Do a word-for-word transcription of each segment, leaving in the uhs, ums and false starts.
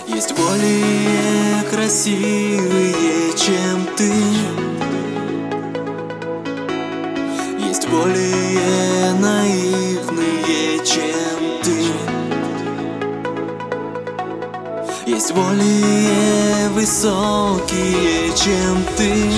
Есть более красивые, чем ты. Есть более наивные, чем ты. Есть более высокие, чем ты.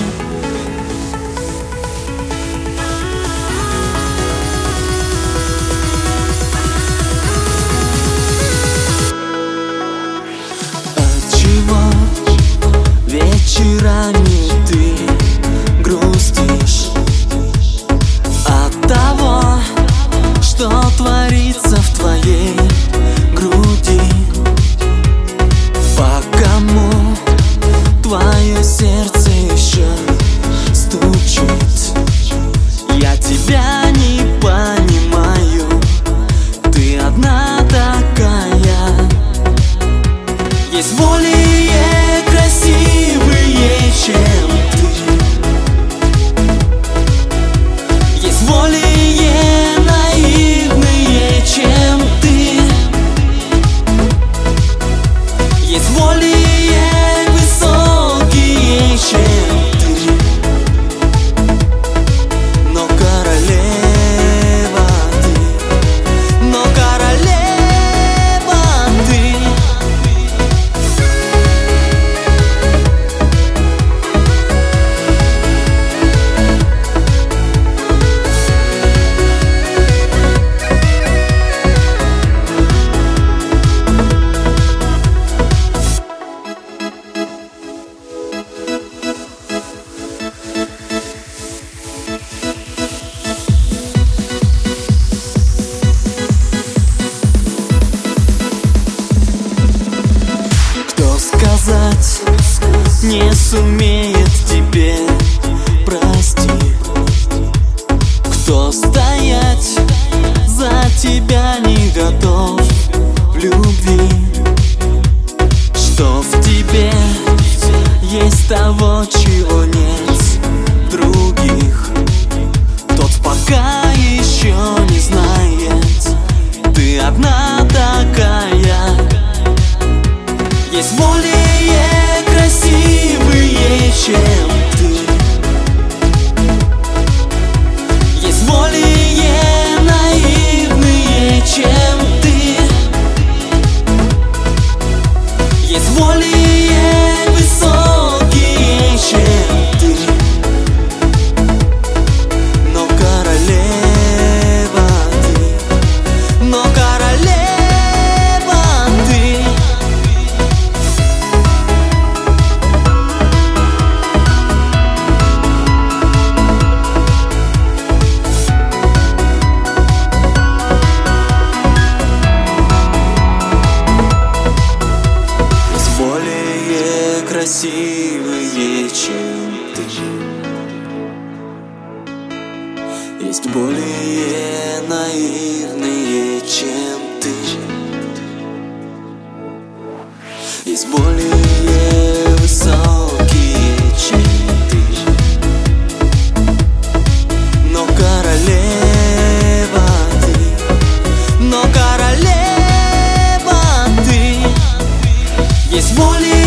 Вечерами ты грустишь от того, что творится в твоей груди. По кому твое сердце еще стучит? Я тебя не понимаю, ты одна такая. Есть более красивые, чем ты. Есть более наивные, чем ты. Есть более высокие, чем ты. Но королева ты, но королева ты. Сказать не сумеет тебе прости. Кто стоять за тебя не готов в любви? Что в тебе есть того, чего нет в других? Тот пока еще не знает, ты одна такая. Есть более красивые, чем ты. Есть более наивные, чем ты. Есть более высокие, чем ты. Но королева ты, но королева ты. Красивые, чем ты. Есть более наивные, чем ты. Есть более высокие, чем ты. Но королева ты, но королева ты. Есть более